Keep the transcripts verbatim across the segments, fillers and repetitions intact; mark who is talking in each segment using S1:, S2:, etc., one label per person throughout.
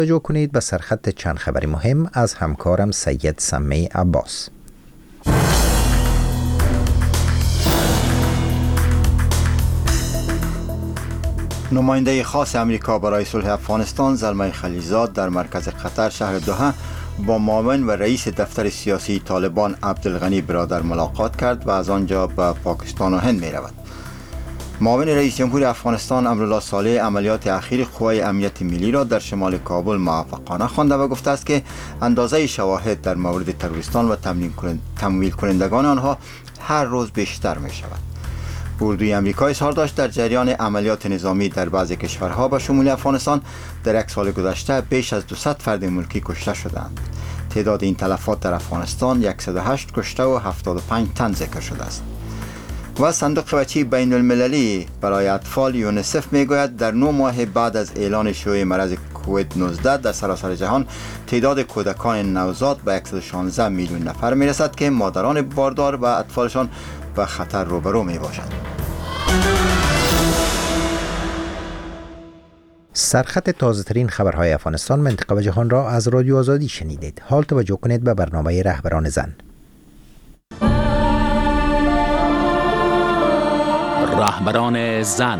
S1: توجه کنید به سرخط چند خبری مهم از همکارم سید سمی عباس.
S2: نماینده خاص امریکا برای صلح افغانستان زلمه خلیلزاد در مرکز قطر شهر دوحه با معاون و رئیس دفتر سیاسی طالبان عبدالغنی برادر ملاقات کرد و از آنجا به پاکستان و هند می رود. معاون رئیس جمهور افغانستان امرالله صالح عملیات اخیر قوای امنیت ملی را در شمال کابل موفقانه خوانده و گفته است که اندازه شواهد در مورد تروریستان و تمویل کنندگان آنها هر روز بیشتر می شود. اردوی امریکا اظهار داشت در جریان عملیات نظامی در بعضی کشورها به شمول افغانستان در یک سال گذشته بیش از دویست فرد ملکی کشته شدند. تعداد این تلفات در افغانستان صد و هشت کشته و هفتاد و پنج تن ذکر شده است. و صندوق بچه بین المللی برای اطفال یونیسف میگوید در نه ماه بعد از اعلان شیوع مرض کووید نوزده در سراسر جهان تعداد کودکان نوزاد به صد و شانزده میلیون نفر میرسد که مادران باردار و اطفالشان به خطر روبرو می باشند.
S1: سرخط تازه ترین خبرهای افغانستان، منطقه و جهان را از رادیو آزادی شنیدید. حال توجه کنید به برنامه رهبران زن.
S3: رهبران زن.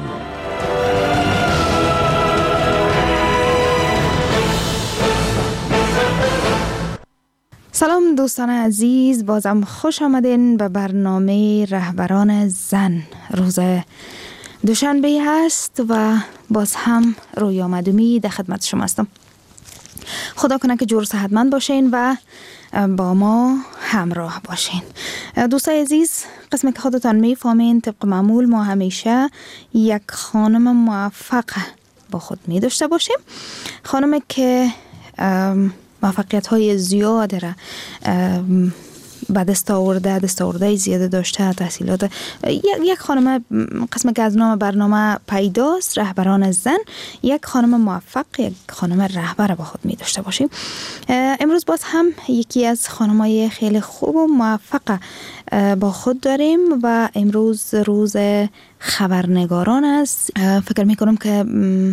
S4: سلام دوستان عزیز، بازم خوش آمدین به برنامه رهبران زن. روز دوشنبه هست و باز هم روی آمدومی در خدمت شما هستم. خدا کنه که جور صحتمند باشین و با ما همراه باشین. دوستای عزیز، قسمی که خودتان میفهمین طبق معمول ما همیشه یک خانم موفق با خود می داشته باشیم. خانمی که موفقیت های زیاد را به دست آورده، دست آورده زیاده داشته، تحصیلات. یک خانم قسم که از نام برنامه پیداست، رهبران زن، یک خانم موفق، یک خانم رهبر با خود می داشته باشیم. امروز باز هم یکی از خانمای خیلی خوب و موفق با خود داریم و امروز روز خبرنگاران است. فکر می کنم که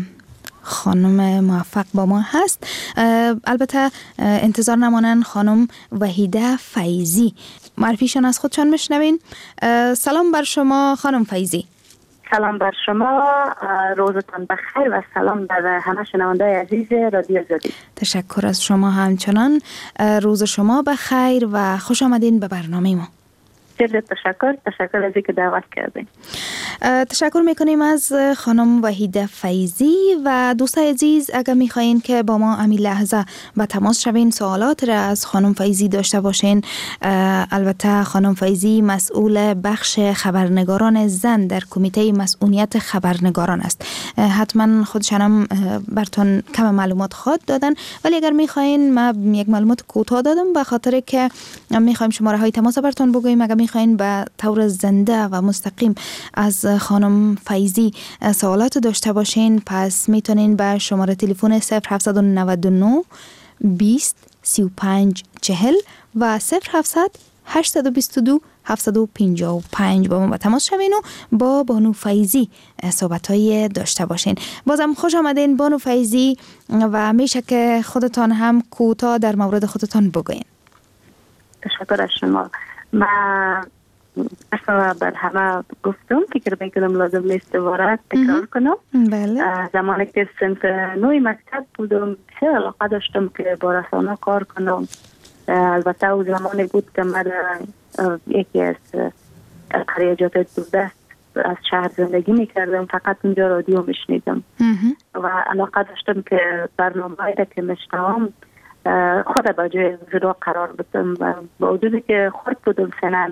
S4: خانم موفق با ما هست. البته انتظار نمانن خانم وحیده فیضی معرفیشان از خودشان بشنوین. سلام بر شما خانم فیضی.
S5: سلام بر شما، روزتان بخیر و سلام بر همه شنوندای عزیز رادیو آزادی.
S4: تشکر از شما همچنان. روز شما بخیر و خوش آمدین به برنامه ما.
S5: خیلی تشکر تشکر از اینکه دعوت کردین.
S4: تشکر میکنیم از خانم وحیده فیضی. و دوستای عزیز، اگر میخواین که با ما امی لحظه به تماس شوین، سوالات را از خانم فیضی داشته باشین، البته خانم فیضی مسئول بخش خبرنگاران زن در کمیته مسئولیت خبرنگاران است. حتما خودشانم براتون کم معلومات خواهد دادن، ولی اگر میخواین ما یک معلومات کوتاه دادم به خاطر که میخوایم شماره های تماس براتون بگوییم. اگر میخواین به طور زنده و مستقیم از خانم فیضی سوالات داشته باشین، پس میتونین به شماره تلفن صفر هفت نه نه بیست سی و پنج چهل و صفر هفتصد هشتصد و بیست و دو هفتصد و پنجاه و پنج با ما تماس شوین و با بانو فیضی صحبت‌های داشته باشین. بازم خوش آمدین بانو فیضی و میشه که خودتان هم کوتاه در مورد خودتان بگوین.
S5: تشکر از شما. من اصلا بر همه گفتم که فکر میکنم لازم نیست دوباره تکرار کنم.
S4: بله.
S5: زمانی که صنف نوی مکتب بودم خیلی علاقه داشتم که با رسانه کار کنم. البته او زمانی بود که من یکی از قریجات دوردست از شهر زندگی میکردم، فقط اونجا رادیو میشنیدم و علاقه داشتم که برنامه هایی که میشنوم خود با جای زیرو قرار بدم و با وجودی که خود بودم سنن،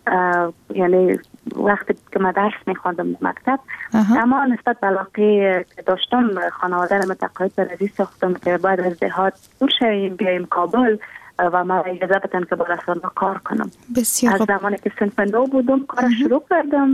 S5: یعنی وقتی که من درس میخواندم در مکتب، اما نسبت به علاقه که داشتم خانواده را متقاعد به رضی ساختم که باید از دهات دور شویم بیاییم کابل و من اجازه بدن که با رسانه کار کنم.
S4: بسیار
S5: از زمانی که صنف نو بودم کار شروع کردم.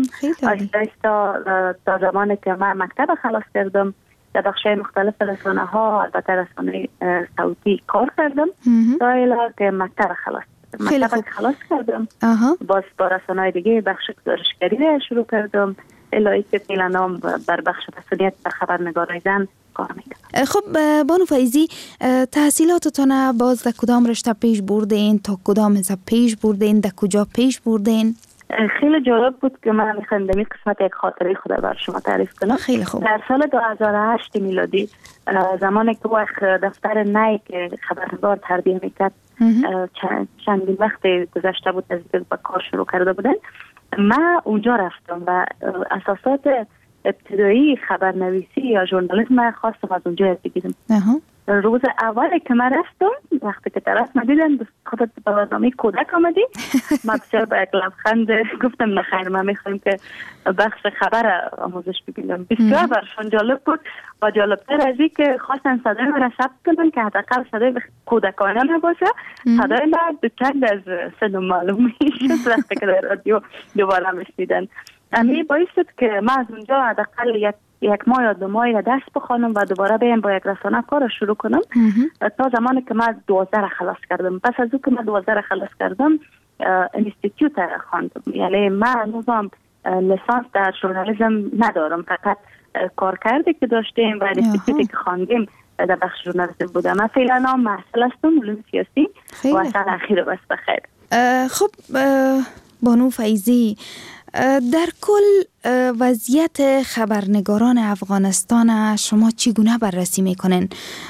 S5: تا تا زمانی که من مکتب خلاص کردم در بخشای مختلف رسانه ها، البته رسانه صوتی کار کردم تا الی که مکتب خلاص مکتب خلاص کردم. آها. باز با رسانه‌های دیگه بخش گزارشگری شروع کردم الی که فعلا نام بر بخش مسئولیت در خبرنگاران زن کار میکنم.
S4: خب بانو فیضی، تحصیلاتتون باز در کدام رشته پیش بردین، تا کدام حساب پیش بردین، در کجا پیش بردین؟
S5: خیلی جالب بود که من میخوام در این قسمت یک خاطره خود بر شما تعریف کنم.
S4: خیلی خوب.
S5: در سال دو هزار و هشت میلادی، زمانی که وقت دفتر نی که خبرنگار تربیه میکرد چند چندین وقت گذشته بود از اینکه به کار شروع کرده بودن، من اونجا رفتم و اساسات ابتدایی خبرنویسی یا ژورنالیسم خواستم از اونجا یاد بگیرم. روز اولی که من رفتم، وقتی که طرف من دیدن خودت به برنامه کودک آمدی، من بسیار با یک لبخند گفتم نخیر، من میخوایم که بخش خبر آموزش بگیرم. بسیار برشان جالب بود و جالبتر از این که خواستن صدای من را ثبت کنن که حداقل صدای کودکانه نباشه، صدای من دوچند از سن معلوم میشد وقتی که در رادیو دوباره میشنیدن. امی باعث شد که من از اونجا حداقل یک یک ماه یا دو ماه یا درس بخوانم و دوباره بیام با یک رسانه کار شروع کنم تا زمانی که من دوازده را خلاص کردم. پس از اون که من دوازده را خلاص کردم، انستیتیوت را خواندم. یعنی من هنوزم لیسانس در ژورنالیسم ندارم، فقط کارکردی که داشتیم و انستیتیوتی که خواندیم در بخش ژورنالیسم بودم. من فعلا هم محصل هستم علوم سیاسی و سال اخیر بس بخیر.
S4: خب بانو فیضی، در کل وضعیت خبرنگاران افغانستان شما چگونه بررسی میکنین،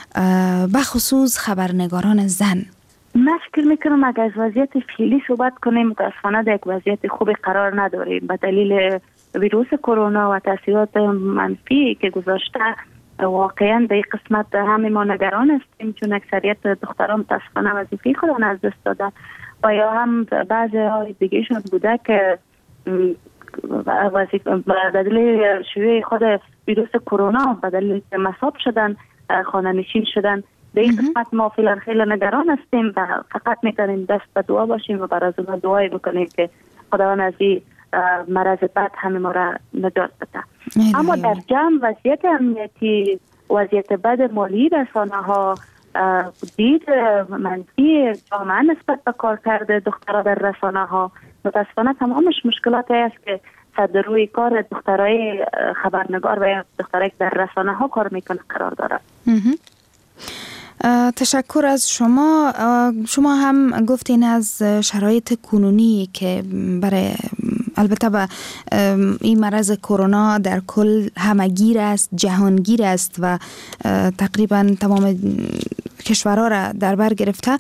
S4: بخصوص خبرنگاران زن؟
S5: من فکر میکنم اگر از وضعیت فعلی صحبت کنیم، متاسفانه در یک وضعیت خوبی قرار نداریم به دلیل ویروس کرونا و تاثیرات منفی که گذاشته. واقعا به این قسمت همه ما نگران هستیم، چون اکثریت دختران متاسفانه وظیفه خودشان از دست دادن و یا هم بعضی های دیگه شون بوده که وظیفه به دلیل شیوع خود ویروس کرونا به دلیل مصاب شدن، خانه نشین شدن. به این قسمت ما فعلا خیلی نگران هستیم و فقط میتونیم دست به دعا باشیم و برای از دعای بکنیم که خداوند از این مرض بد همه ما را نجات بده. اما در جمع وضعیت امنیتی، وضعیت بد مالی رسانه ها، دید منفی جامعه نسبت به کار کرده دخترها در رسانه ها، متاسفانه تمامش مشکلات است که صد روی کار دخترای خبرنگار و دخترای در رسانه ها کار میکنه قرار داره.
S4: تشکر از شما. شما هم گفتین از شرایط کنونی که برای البته به این مرض کرونا در کل همگیر است، جهانگیر است و تقریبا تمام کشورها را در بر گرفته.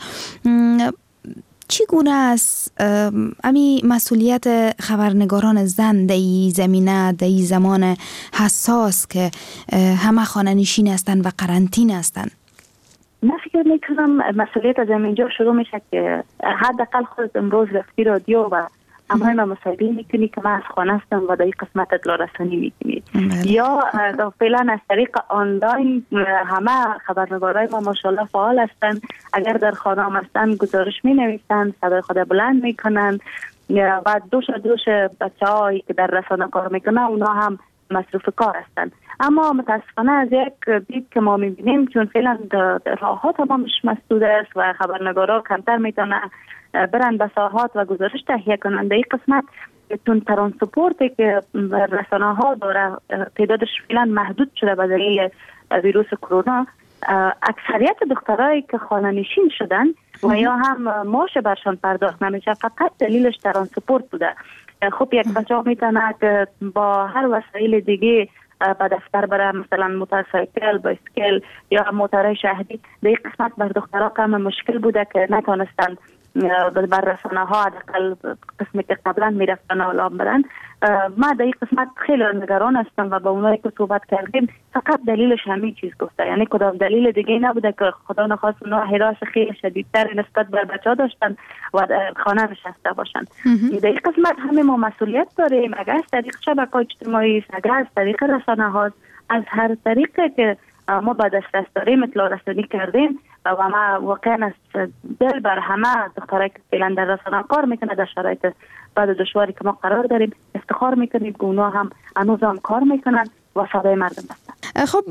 S4: چگونه است امی مسئولیت خبرنگاران زن در این زمینه، در این زمان حساس که همه خانه نشین هستند و قرنطینه هستند؟
S5: من فکر میکنم مسئولیت از اینجا شروع میشه که حداقل خود امروز رفتی رادیو و همه ما مصاحبه میکنی که من از خانه هستم و در این قسمت اطلاع رسانی میکنی، یا فعلا از طریق آنلاین همه خبرنگارای ما ماشاءالله فعال هستند. اگر در خانه هم هستند گزارش می نویسند، صدای خود بلند میکنند و دوش دوش بچه هایی که در رسانه کار میکنن اونا هم مصروف کار هستند. اما متاسفانه از یک دید که ما میبینیم، چون فعلا راه ها تمامش مسدود است و خبرنگارا کمتر میتونن برن به ساحات و گزارش تهیه کنند. در این قسمت چون ترانسپورتی که رسانه ها داره تعدادش فعلا محدود شده به دلیل ویروس کرونا، اکثریت دخترایی که خانه نشین شدن و یا هم معاش برشان پرداخت نمیشه، فقط دلیلش ترانسپورت بوده. خب یک بچه ها میتونه که با هر وسایل دیگه به دفتر بره، مثلا موتورسایکل، بایسکل یا موتورهای شهری. در این قسمت بر دخترها کم مشکل بوده که نتونستن بر رسانه ها حداقل قسمی که قبلا میرفتن اعلام بدن. ما در این قسمت خیلی نگران هستم و با اونایی که صحبت کردیم فقط دلیلش همین چیز گفته، یعنی کدام دلیل دیگه نبوده که خدا نخواست اونا حراس خیلی شدیدتر نسبت به بچه‌ها داشتن و خانه نشسته باشن. در این قسمت همه ما مسئولیت داریم، اگر از طریق شبکه‌های اجتماعی، اگر از طریق رسانه ها، از هر طریقی که ما با دسترس داریم اطلاع رسانی کردیم و ما واقعا از دل بر همه دخترایی که فعلا در رسانه کار میکنه در شرایط بد و دشواری که ما قرار داریم افتخار میکنیم که اونا هم هنوز هم کار میکنن و صدای مردم هستن.
S4: خب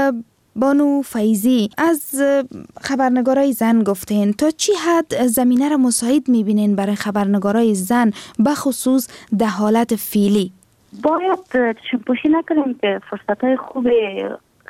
S4: بانو فیضی، از خبرنگارای زن گفتین، تا چی حد زمینه را مساعد میبینین برای خبرنگارای زن بخصوص در حالت فعلی؟
S5: باید چشم‌پوشی نکنیم که فرصت‌های خوب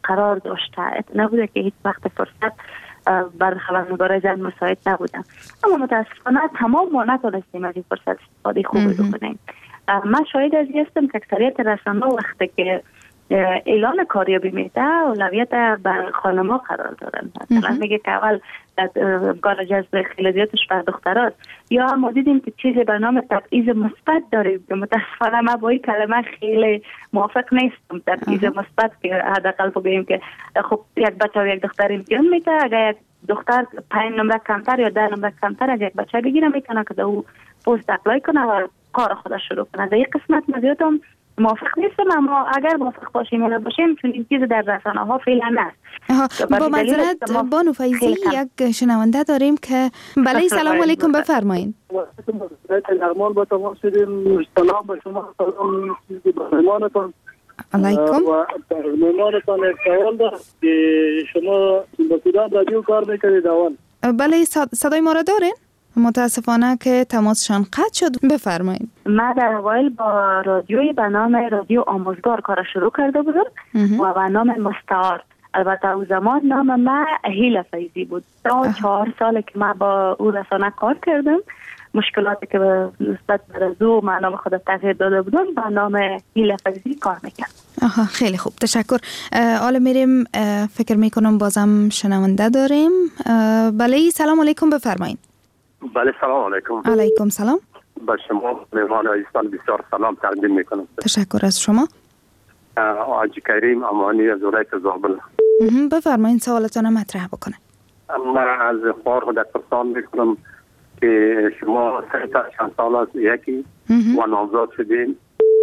S5: قرار داشته، نبوده که هیچ وقت فرصت بر خبرنگارای زن مساعد نبودن. اما متاسفانه تمام ما نتونستیم از این فرصت استفاده خوبی بکنیم. من شاهد از این هستم که اکثریت رسانه‌ها وقتی که اعلان کاریابی میده اولویت بر خانم‌ها قرار دارن. مثلا میگه که اول کار جذب خیلیاتش بر دختراست، یا ما دیدیم که چیزی به نام تبعیض مثبت داریم که متاسفانه من با این کلمه خیلی موافق نیستم. تبعیض مثبت که حداقل بگیم که خب یک بچه و یک دختر امتحان میده، اگر یک دختر پنج نمره کمتر یا ده نمره کمتر از یک بچه بگیره میتونه که او پست اپلای کنه و کار خودش شروع کنه. در این قسمت مزیدم موافق نیستم، اما اگر موافق باشیم یا نباشیم چون این چیز در رسانه ها فعلا هست.
S4: با معذرت بانو فیضی یک شنونده داریم که بله سلام علیکم بفرمایید.
S6: درمان با تمام شدیم. سلام به شما، سلام به مهمانتان
S4: علیکم.
S6: و مهمانتان یک سوال داشت که شما با کدام رادیو کار میکنید اول؟
S4: بله صدای ما را دارین؟ متاسفانه که تماسشان قطع شد. بفرمایید.
S5: من در اوایل با رادیوی به نام رادیو آموزگار کار شروع کرده بودم و به نام مستعار. البته او زمان نام من هیله فیضی بود. تا چهار ساله که من با او رسانه کار کردم. مشکلاتی که نسبت به او من نام خود تغییر داده بودم با نام هیله فیضی کار میکردم.
S4: آها خیلی خوب، تشکر. حالا میریم، فکر میکنم بازم شنونده داریم. بله سلام علیکم بفرمایید.
S7: بله سلام علیکم.
S4: علیکم سلام.
S7: با شما مهمان عزیزان بسیار سلام تقدیم میکنم.
S4: تشکر از شما.
S7: حاجی کریم امانی از ولایت زابل.
S4: بفرمایید سوالتون مطرح بکنه.
S7: من از خواهر خودت پرسان میکنم که شما سه تا چند سال از یکی و نامزاد شدین.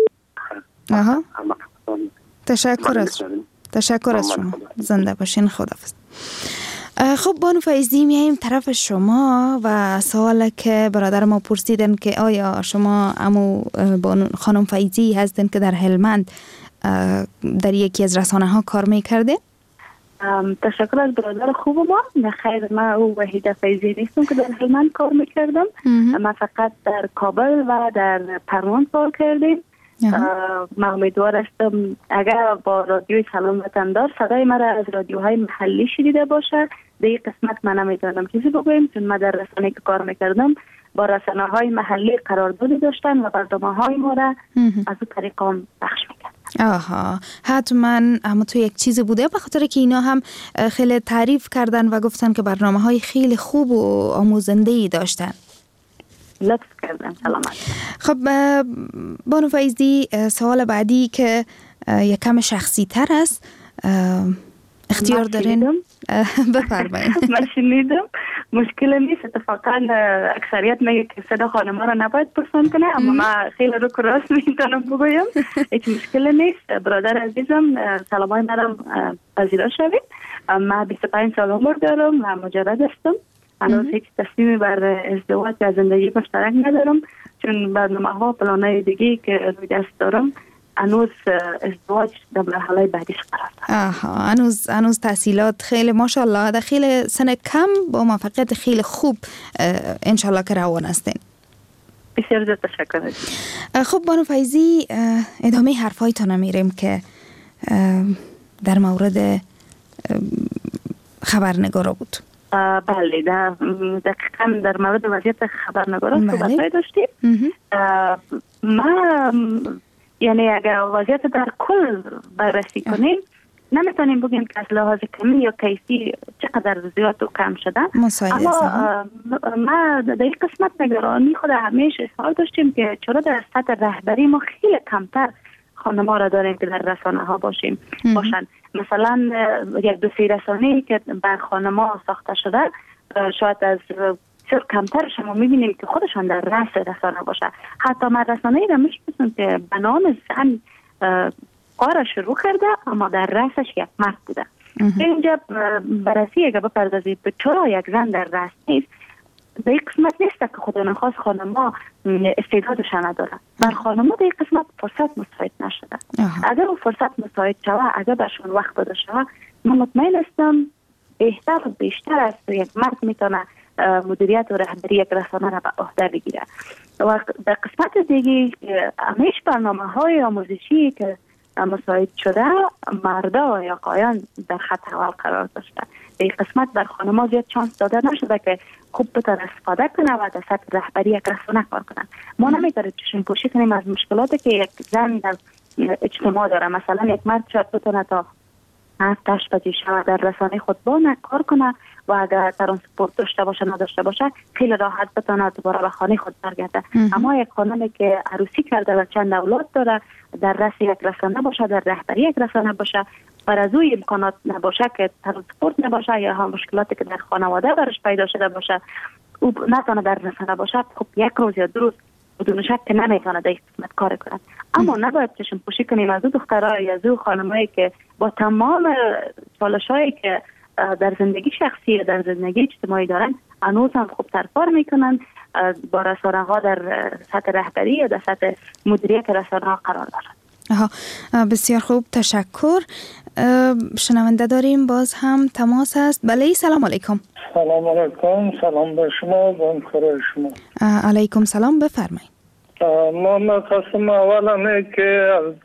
S4: آها. تشکر از شما. تشکر از شما. زنده باشین. خداحافظ. خب بانو فیضی میاییم طرف شما و سوالی که برادر ما پرسیدن که آیا شما امو بانو خانم فیضی هستن که در هلمند در یکی از رسانه ها کار میکرده؟
S5: تشکر از برادر خوب ما. نخیر، من او وحیده فیضی نیستم که در هلمند کار میکردم. من فقط در کابل و در پروان کار کردیم. من امیدوار هستم اگر با رادیوی سلام وطندار صدای مرا از رادیوهای محلی شنیده باشه. در این قسمت من نمیتونم چیزی بگویم چون من در رسانه که کار میکردم با رسانه های محلی قراردادی داشتن و برنامه های ما را از اون طریقا پخش میکردن.
S4: آها حتما. اما تو یک چیزی بوده به خاطر که اینا هم خیلی تعریف کردن و گفتن که برنامه های خیلی خوب و آموزنده‌ای داشتن.
S5: لطف کردن. سلامت.
S4: خب بانو فیضی سوال بعدی که یکم شخصی تر است، اختیار دارین بفرمایید.
S5: من شنیدم مشکل نیست. اتفاقا اکثریت میگه که صدا خانم‌ها را نباید پرسان کنه، اما من خیلی رو راست میتونم بگویم هیچ مشکل نیست. برادر عزیزم سلامای مرا پذیرا شوید. من بیست و پنج سال عمر دارم و مجرد هستم. هنوز هیچ تصمیمی بر ازدواج و زندگی مشترک ندارم چون برنامه ها پلانای دیگه که روی دست دارم هنوز ازدواج در مرحله بعدیش قرار دارم.
S4: آها هنوز هنوز تحصیلات خیلی ماشاءالله در خیلی سن کم با موفقیت خیلی خوب انشالله که روان هستین.
S5: بسیار زیاد تشکر.
S4: خب بانو فیضی ادامه حرفایتان میریم که در مورد خبرنگارا بود.
S5: بله دقیقا در مورد وضعیت خبرنگاران صحبت داشتیم. ما یعنی اگر وضعیت در کل بررسی کنیم نمیتونیم بگیم که از لحاظ کمی یا کیفی چقدر زیاد و کم شده. اما ما در این قسمت نگرانی خود همیشه اظهار داشتیم که چرا در سطح رهبری ما خیلی کمتر خانم‌ها را داریم که در رسانه ها باشیم باشن. مثلا یک دو سه رسانه‌ای که بر خانم‌ها ساخته شده شاید از بسیار کمتر شما می‌بینیم که خودشان در رأس رسانه باشه. حتی من رسانه‌ای را می‌شناسم که به نام زن کار شروع کرده اما در رأسش یک مرد بوده. اینجا بررسی اگه بپردازید به چرا یک زن در رأس نیست، در این قسمت نیست که خدا نخواست خانم‌ها استعدادشان ندارن. بر خانم‌ها در این قسمت فرصت مساعد نشده. اگر اون فرصت مساعد شود، اگر برشون وقت داده شود، من مطمئن هستم بهتر و بیشتر از یک مرد میتونه مدیریت و رهبری یک رسانه را به عهده بگیره. و در قسمت دیگه همیشه برنامه‌های آموزشی که مساعد شده مردا و یا آقایان در خط اول قرار داشته. به این قسمت در خانم‌ها زیاد چانس داده نشده که خوب بتونه استفاده کنه و در سطح رهبری یک رسانه کار کنن. ما نمیتونیم چشم پوشی کنیم از مشکلاتی که یک زن در اجتماع داره. مثلا یک مرد شاید بتونه تا هفت هشت بجه شب در رسانه خود با کار کنه و اگر ترانسپورت داشته باشه نداشته باشه خیلی راحت بتونه دوباره به خانه خود برگرده. اما یک خانمی که عروسی کرده و چند اولاد داره در رأس یک رسانه باشه، در رهبری یک رسانه باشه، بر از اوی امکانات نباشه که ترانسپورت نباشه یا هم مشکلاتی که در خانواده برش پیدا شده باشه او نتونه در رسانه باشه، خب یک روز یا دو روز بدون شک که نمیتونه در قسمت کار کنه. اما نباید چشم پوشی کنیم از او دخترای یا از او خانمایی که با تمام چالشایی که در زندگی شخصی در زندگی اجتماعی دارن هنوز هم خوبتر کار میکنن، با رسانه ها در سطح رهبری یا در سطح مدیریت رسانه ها قرار دارن.
S4: آها، بسیار خوب، تشکر. شنونده داریم، باز هم تماس است. بله، سلام علیکم.
S8: سلام علیکم، سلام به شما و همکارای شما.
S4: علیکم سلام، بفرمایید.
S8: ما مقصد اول همه که از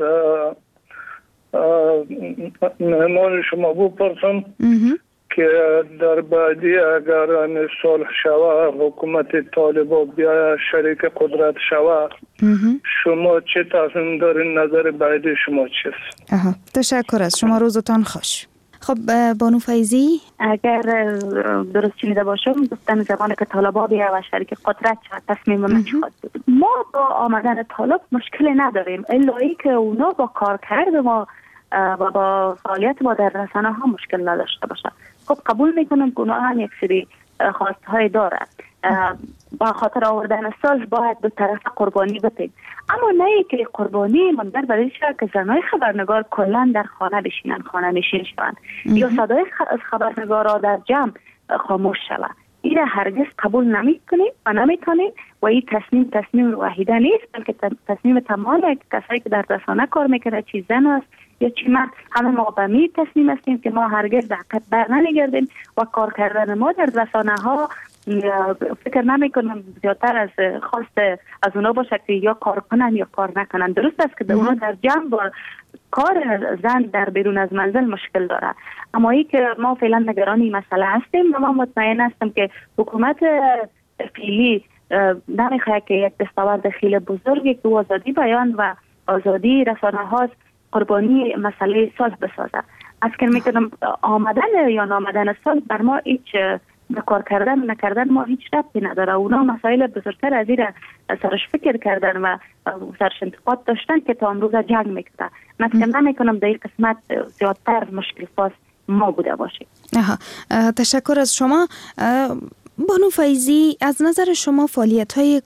S8: مهمان شما بپرسم که در بعدی اگر صلح شود حکومت طالبان بیا شریک قدرت شود شما چه تصمیم دارین؟ نظر بعدی شما چیست؟
S4: آها، تشکر از شما، روزتان خوش. خب بانو فیضی،
S5: اگر درست شنیده باشم گفتن زمانی که طالبان بیا و شریک قدرت شد تصمیم ما چی خواهد بود؟ ما با آمدن طالب مشکلی نداریم الایی که اونا با کار کرد ما و با فعالیت ما در رسانه ها مشکل نداشته باشه. خب قبول میکنم که اونا هم یک سری خواسته های داره، با خاطر آوردن صلح باید به طرف قربانی بتیم، اما نه ای که قربانی منجر به این شود که زنای خبرنگار کلا در خانه بشینن، خانه نشین شوند یا صدای خبرنگارا در جمع خاموش شود. این هرگز قبول نمیکنیم و نمیتونیم و این تصمیم تصمیم وحیده نیست، بلکه تصمیم تمام کسایی که در رسانه کار میکنه، چی زن است یا چی مرد، همه ما به می تصمیم هستیم که ما هرگز دقت بر نمیگردیم و کار کردن ما در رسانه ها فکر نمی کنم زیادتر از خواست از اونا باشه که یا کار کنن یا کار نکنن. درست است که اونا در جمع با کار زن در بیرون از منزل مشکل داره، اما ای که ما فعلا نگران این مسئله هستیم و ما مطمئن هستم که حکومت فعلی نمیخواد که یک دستاورد خیلی بزرگی که آزادی بیان و آزادی رسانه هاست قربانی مسئله صلح بسازه. از که میکنم آمدن یا نامدن صلح بر ما هیچ کار کردن نکردن ما هیچ ربطی نداره. اونا مسائل بزرگتر از این سرش فکر کردن و سرش انتقاد داشتن که تا امروز جنگ میکنه. من فکر نمیکنم در این قسمت زیادتر مشکل ساز ما بوده باشه.
S4: تشکر از شما. بانو فیضی، از نظر شما فعالیت های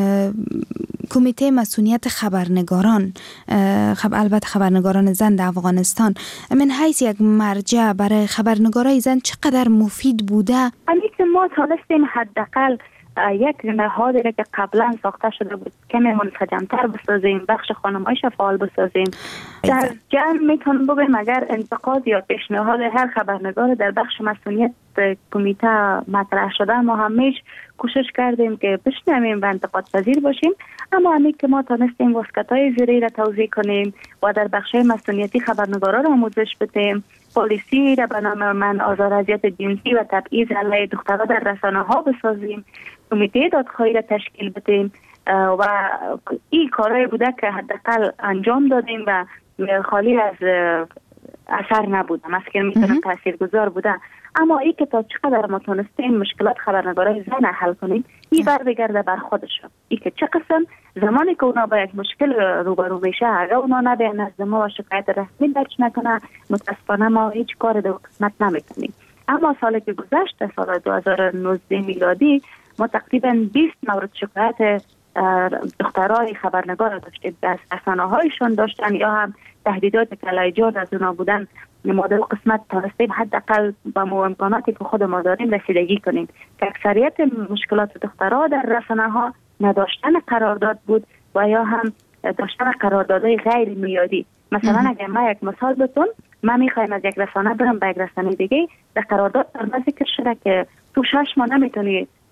S4: کمیته مسئولیت خبرنگاران، خب البته خبرنگاران زن در افغانستان من حیث یک مرجع برای خبرنگارای زن چقدر مفید بوده؟
S5: همین که ما تانستیم حداقل یک نهادی که قبلا ساخته شده بود کمی منسجم‌تر بسازیم، بخش خانم‌هایش فعال بسازیم. در جمع میتونم بگم اگر انتقاد یا پیشنهاد هر خبرنگار در بخش مسئولیت کمیته مطرح شده ما همیشه کوشش کردیم که بشنویم و انتقاد پذیر باشیم، اما همین که ما تانستیم واسکت‌های زیرین را توضیح کنیم و در بخش مسئولیتی خبرنگاران را آموزش بدیم، پالیسی را به نام من آزار اذیت جنسی و تبعیض علیه دخترها در رسانه ها بسازیم، کمیته دادخواهی را تشکیل بدیم و این کارهای بوده که حداقل انجام دادیم و خالی از اثر نبوده، مثلا میتونه تاثیرگذار بوده. اما ای که تا چقدر ما تونستیم مشکلات خبرنگارای زن حل کنیم، این بر بگرده بر خودشون. ای که چه قسم زمانی که اونا با یک مشکل روبرو میشه اگر اونا نبین نزد ما و شکایت رسمی درج نکنه، متاسفانه ما هیچ کار در قسمت نمیکنیم. اما سالی که گذشت، سال دو هزار و نوزده میلادی، ما تقریبا بیست مورد شکایت دخترای خبرنگار داشتیم که از رسانه هایشون داشتن یا هم تهدیدات که علیه جان از اونا بودن. ما در قسمت تونستیم حداقل با امکاناتی که خود ما داریم رسیدگی کنیم که اکثریت مشکلات دخترها در رسانه ها نداشتن قرارداد بود و یا هم داشتن قراردادهای غیر میادی. مثلا اگر ما یک مثال بتون، ما میخوایم از یک رسانه برم به یک رسانه دیگه، در قرارداد در ذکر شده که تو شش ماه نمیتونی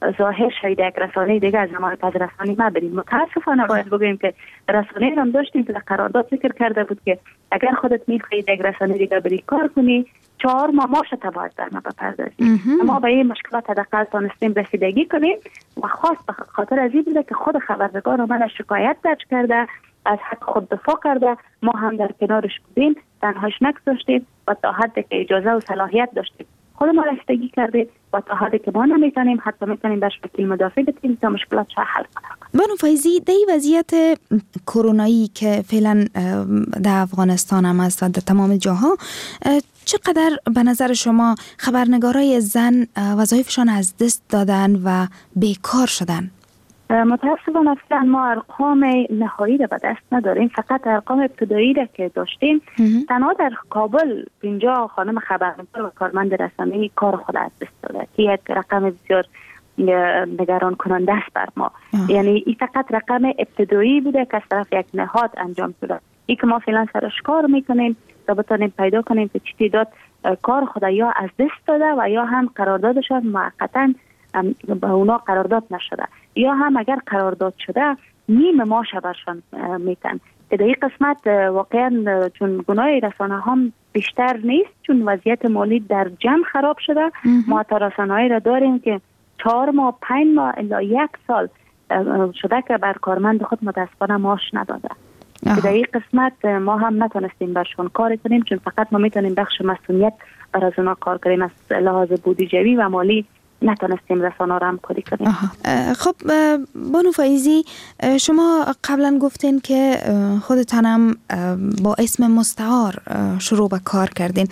S5: ظاهر شاید یک رسانه دیگه از نمای پس رسانه ما بریم. متاسفانه باید بگویم که رسانه هم داشتیم که در قرارداد ذکر کرده بود که اگر خودت میخواهی یک رسانه دیگه بری کار کنی چهار ماه ماشت باید در ما بپردازی. ما به این مشکلات حداقل تانستیم رسیدگی کنیم و خاص به خاطر از این بوده که خود خبرنگار من شکایت درج کرده، از حق خود دفاع کرده، ما هم در کنارش بودیم، تنهاش نگذاشتیم و تا حدی که اجازه و صلاحیت داشتیم خود ما رسیدگی کردیم و تا حدی که ما نمیتونیم حتی میتونیم بهش وکیل مدافع بتیم تا مشکلات چه حل کنیم.
S4: بانو فایزی، در وضعیت کرونایی که فعلا در افغانستان هم است و در تمام جاها، چقدر به نظر شما خبرنگارای زن وظایفشان از دست دادن و بیکار شدن؟
S5: متاسفانه اصلا ما ارقام نهایی را به دست نداریم، فقط ارقام ابتدایی را که داشتیم. تنها در کابل پنجاه خانم خبرنگار و کارمند رسانه‌ای کار خود از دست داده که یک رقم بسیار نگران کننده است بر ما. اه. یعنی این فقط رقم ابتدایی بوده که از طرف یک نهاد انجام شده. این که ما فعلا سرش کار میکنیم تا بتونیم پیدا کنیم که چه تعداد کار خود یا از دست داده و یا هم قراردادشان موقتا به اونا قرارداد نشده، یا هم اگر قرارداد شده نیم ماشه برشان میتن. که در این قسمت واقعا چون گناه رسانه هم بیشتر نیست، چون وضعیت مالی در جمع خراب شده. ما تا رسانه‌ای را داریم که چهار ماه پنج ماه الا یک سال شده که بر کارمند خود متاسفانه معاش نداده. که در این قسمت ما هم نتونستیم برشان کار کنیم، چون فقط ما میتونیم بخش مسئولیت بر از اونا کار کنیم. از لحاظ بودجه‌ای و مالی نتونستیم رسانه را همکاری کنیم.
S4: خب بانو فایزی، شما قبلا گفتین که خودتان هم با اسم مستعار شروع به کار کردین.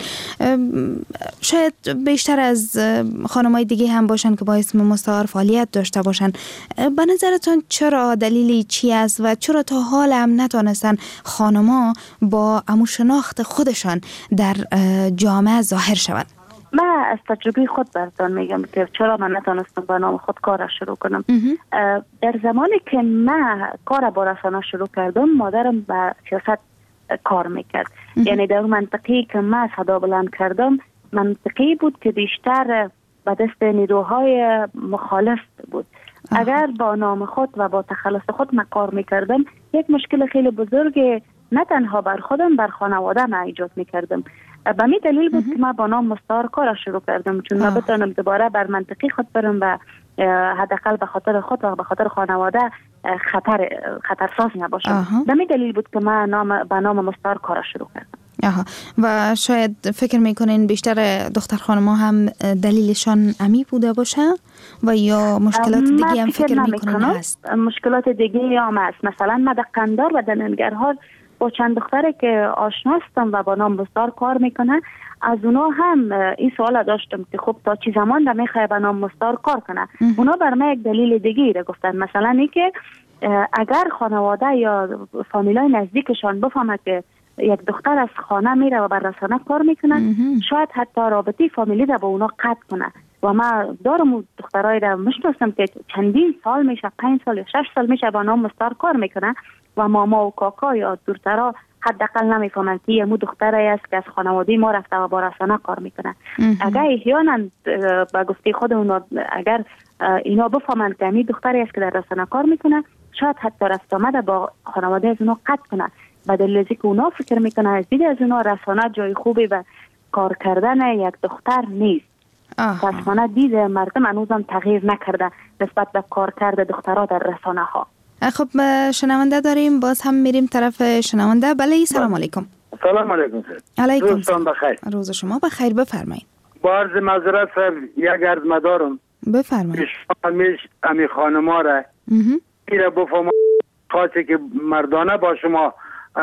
S4: شاید بیشتر از خانمای دیگه هم باشن که با اسم مستعار فعالیت داشته باشن. به نظرتان چرا، دلیلی چی است و چرا تا حال هم نتونستن خانما با امو شناخت خودشان در جامعه ظاهر شوند؟
S5: من از تجربه خود براتون میگم که چرا من نتونستم با نام خود کار شروع کنم. در زمانی که من کار با رسانه شروع کردم، مادرم با سیاست کار میکرد. یعنی در منطقی که من صدا بلند کردم منطقی بود که بیشتر به دست نیروهای مخالف بود. آه. اگر با نام خود و با تخلص خود من کار میکردم، یک مشکل خیلی بزرگ نه تنها بر خودم، بر خانواده من ایجاد میکردم. به می دلیل بود که من با نام مستعار کار شروع کردم، چون من بتونم دوباره بر منطقی خود برم و حداقل به خاطر خود و به خاطر خانواده خطر خطرساز نباشم. به می دلیل بود که من نام به نام مستعار کار شروع کردم.
S4: آها. و شاید فکر میکنین بیشتر دختر خانم‌ها هم دلیلشان امی بوده باشه و یا مشکلات دیگه هم فکر میکنین هست؟
S5: مشکلات دیگه هم هست. مثلا من در قندار و در ننگرهار با چند دختره که آشنا هستم و با نام مستعار کار میکنن، از اونا هم این سوال داشتم که خب تا چی زمان در میخواه با نام مستعار کار کنه. اونا بر من یک دلیل دیگه را گفتن، مثلا این که اگر خانواده یا فامیلای نزدیکشان بفهمه که یک دختر از خانه میره و بر رسانه کار میکنه، شاید حتی رابطه فامیلی را با اونا قطع کنه. و ما دارم دخترای را میشناسم که چندین سال میشه، پنج سال یا شش سال میشه با نام مستعار کار میکنه و ماما و کاکا یا دورترا حداقل نمیفهمن که یه مو دختری است که از خانواده ما رفته و با رسانه کار میکنه. اگر احیانا با گفته خود اونا اگر اینا بفهمن که این دختری است که در رسانه کار میکنه، شاید حتی رفت آمده با خانواده از اونا قطع کنه. به دلیل از اینکه اونا فکر میکنه از دید از اونا رسانه جای خوبی و کار کردن یک دختر نیست. متاسفانه دید مردم هنوزم تغییر نکرده نسبت به کار کرده دخترها در رسانه ها.
S4: خب شنونده داریم، باز هم میریم طرف شنونده. بله، سلام علیکم.
S9: سلام علیکم.
S4: علیکم.
S9: روزتان بخیر.
S4: روز شما بخیر، بفرمایید.
S9: با عرض معذرت سر یک عرض مدارم.
S4: بفرمایید.
S9: همیش امی خانما را میره بفهم خاصه که مردانه با شما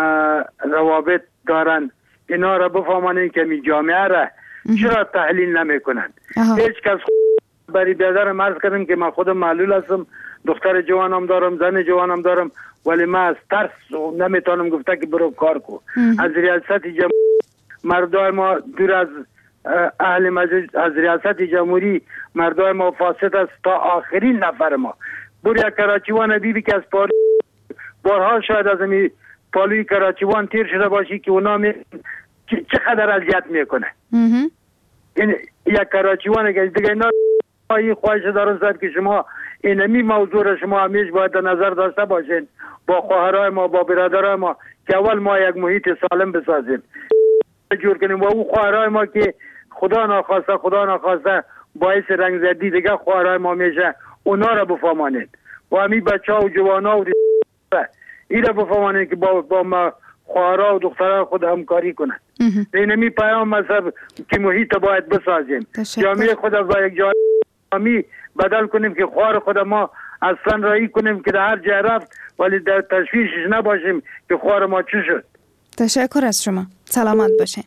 S9: روابط دارن، اینا را بفهمن که می جامعه را چرا تحلیل نمی کنند. هیچ کس برای بیادرم عرض کردم که من خودم معلول هستم، دختر جوانم دارم، زن جوانم دارم، ولی من از ترس نمیتونم گفته که برو کار کو. از ریاست جمهوری مردای ما دور از اهل مجلس، از ریاست جمهوری مردای ما فاسد است تا آخرین نفر ما. برو یک کراچیوان بیبی که از پاری بارها شاید از امی پالوی کراچیوان تیر شده باشی که اونا می چقدر اذیت میکنه. این یک کراچیوان که دیگه اینا این خواهش دارم صاحب که شما اینمی موضوع را شما همیشه باید در نظر داشته باشین با خواهرای ما، با برادرای ما، که اول ما یک محیط سالم بسازیم جور کنیم و اون خواهرای ما که خدا ناخواسته خدا ناخواسته باعث رنگ زدی دیگه خواهرای ما میشه، اونا را بفهمانید و همین بچه ها و جوان ها و این را بفهمانید که با, با ما خواهرها و دخترها خود همکاری کنند. اینمی پیام مذهب که محیط باید بسازیم، جامعه خود با یک جامعه بدل کنیم که خواهر خود ما اصلا رایی کنیم که در هر جای رفت ولی در تشویشش نباشیم که خواهر ما چی شد.
S4: تشکر از شما، سلامت باشین.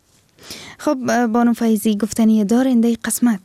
S4: خب بانو فیضی گفتنی دارین در قسمت؟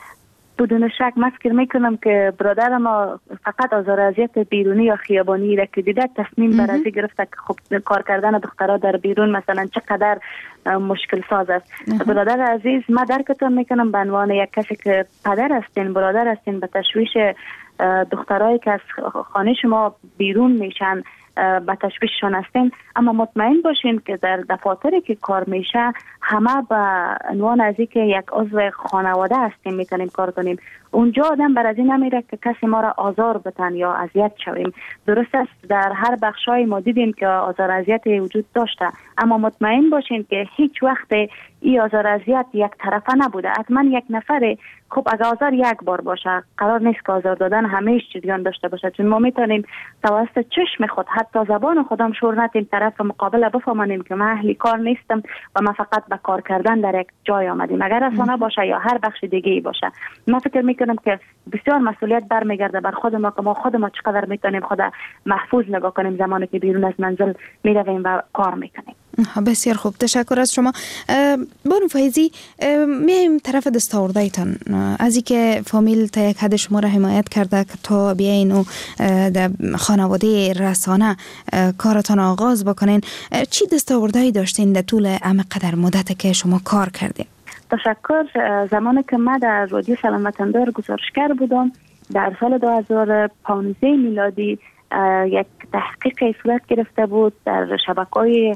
S5: بدون شک من فکر میکنم که برادر ما فقط آزار اذیت بیرونی یا خیابانی را که دیده تصمیم بر ازی گرفته که خب کار کردن دخترها در بیرون مثلا چقدر مشکل ساز است. برادر عزیز، من درکتون میکنم به عنوان یک کسی که پدر هستین، برادر هستین، به تشویش دخترایی که از خانه شما بیرون میشن به تشویششان هستین، اما مطمئن باشین که در دفاتری که کار میشه همه به عنوان از که یک عضو خانواده هستیم میتونیم کار کنیم. اونجا آدم بر از این نمیره که کسی ما را آزار بتن یا اذیت شویم. درست است در هر بخشای ما دیدیم که آزار اذیت وجود داشته، اما مطمئن باشین که هیچ وقت این آزار اذیت یک طرفه نبوده. حتما یک نفر خب اگر آزار یک بار باشه قرار نیست که آزار دادن همیشه جریان داشته باشه، چون ما میتونیم توسط چشم خود حتی زبان خودم شور ندیم طرف مقابل بفهمانیم که من اهل کار نیستم و من فقط به کار کردن در یک جای آمدیم، اگر رسانه باشه یا هر بخش دیگه ای باشه. من فکر میکنم که بسیار مسئولیت برمیگرده بر خود ما که ما خود ما چقدر میتونیم خود محفوظ نگاه کنیم زمانی که بیرون از منزل میرویم و کار میکنیم.
S4: بسیار خوب، تشکر از شما. بانو فیضی، میایم طرف دستاوردهایتان، از اینکه فامیل تا یک حد شما را حمایت کرده که تا بیاین و در خانواده رسانه کارتان آغاز بکنین، چی دستاوردهایی داشتین در طول همقدر مدت که شما کار کردین؟
S5: تشکر. زمانی که من در رادیو سلام وطندار گزارشگر بودم در سال دو هزار و پانزده میلادی، یک تحقیق صورت گرفته بود در شبکه‌های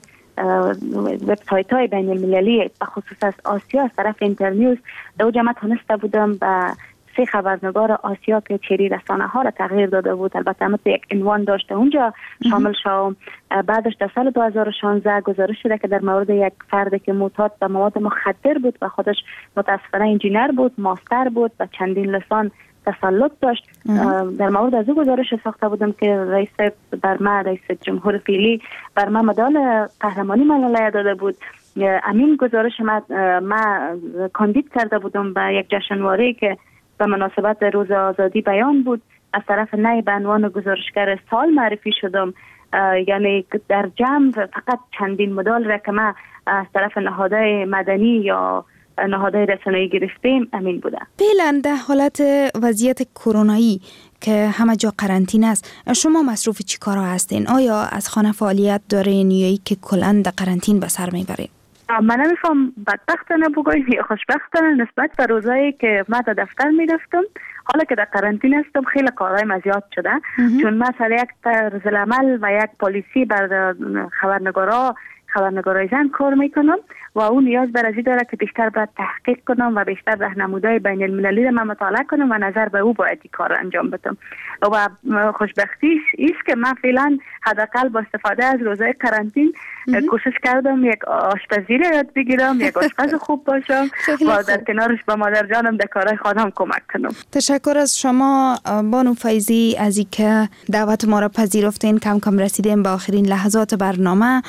S5: وبسایت های بین المللی به خصوص از آسیا از طرف اینترنیوز. در اونجا من تونسته بودم به سه خبرنگار آسیا که چری رسانه ها را تغییر داده بود، البته همه یک عنوان داشته اونجا شامل شدم. بعدش در سال دو هزار و شانزده گزارش شده که در مورد یک فرد که معتاد به مواد مخدر بود و خودش متاسفانه انجینر بود، ماستر بود و چندین لسان تسلط داشت، در مورد از او گزارش ساخته بودم که رئیس بر ما رئیس جمهور فعلی بر ما مدال قهرمانی ملالای داده بود. امین گزارش ما ما کاندید کرده بودم به یک جشنواره که به مناسبت روز آزادی بیان بود، از طرف نایب عنوان گزارشگر سال معرفی شدم. یعنی در جمع فقط چندین مدال را که ما از طرف نهادهای مدنی یا نهادهای رسانه‌ای گرفتیم امین بوده.
S4: فعلا در حالت وضعیت کرونایی که همه جا قرنطینه است، شما مصروف چی کارا هستین؟ آیا از خانه فعالیت دارین یا ای که کلاً در قرنطین به سر میبرین؟
S5: من نمیفهم بدبختانه بگویم یا خوشبختانه نسبت به روزایی که من در دفتر میرفتم، حالا که در قرنطینه هستم خیلی کارهای زیاد شده، چون مثلا یک طرز العمل و یک پالیسی بر خبرنگارا خبرنگارای زن کار میکنم و اون نیاز بر ازی داره که بیشتر باید تحقیق کنم و بیشتر راهنمودهای بین المللی رو من مطالعه کنم و نظر به او باید کار انجام بدم. و خوشبختیش ایست که من فعلا حداقل با استفاده از روزهای قرنطین کوشش کردم یک آشپزی رو یاد بگیرم، یک آشپز خوب باشم و در کنارش با مادر جانم در کارهای خانم کمک کنم.
S4: تشکر از شما بانو فیضی از اینکه دعوت ما را پذیرفتین. کم کم رسیدیم به آخرین لحظات برنامه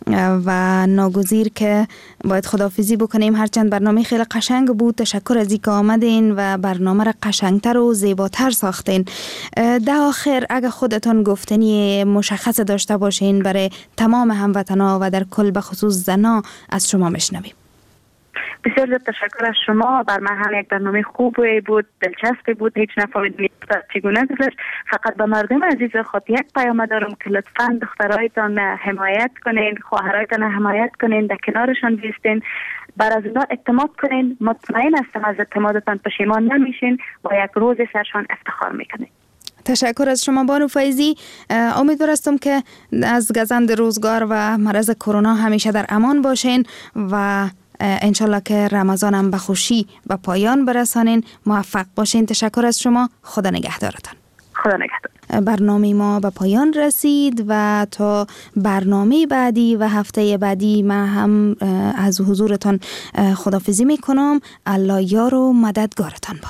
S4: و ناگزیر که باید خداحافظی بکنیم، هرچند برنامه خیلی قشنگ بود. تشکر از اینکه آمدین و برنامه را قشنگتر و زیباتر ساختین. در آخر اگه خودتان گفتنی مشخص داشته باشین برای تمام هموطنا و در کل به خصوص زنا از شما میشنویم.
S5: بسیار زیاد تشکر از شما. بر من هم یک برنامه خوبی بود، دلچسبی بود، هیچ نفهمیدم چگونه گذشت. فقط به مردم عزیز خود یک پیام دارم که لطفاً دخترایتان حمایت کنین، خواهرایتان حمایت کنین، در کنارشان بیستین، بر از اونا اعتماد کنین. مطمئن هستم از اعتمادتان پشیمان نمیشین و یک روز سرشان افتخار میکنین.
S4: تشکر از شما بانو فیضی. امیدوار هستم که از گزند روزگار و مرض کرونا همیشه در امان باشین و انشالله که رمضان هم به خوشی به پایان برسانین. موفق باشین. تشکر از شما. خدا نگهدارتان.
S5: خدا نگهدار.
S4: برنامه ما به پایان رسید و تا برنامه بعدی و هفته بعدی من هم از حضورتان خداحافظی میکنم. الله یار و مددگارتان باد.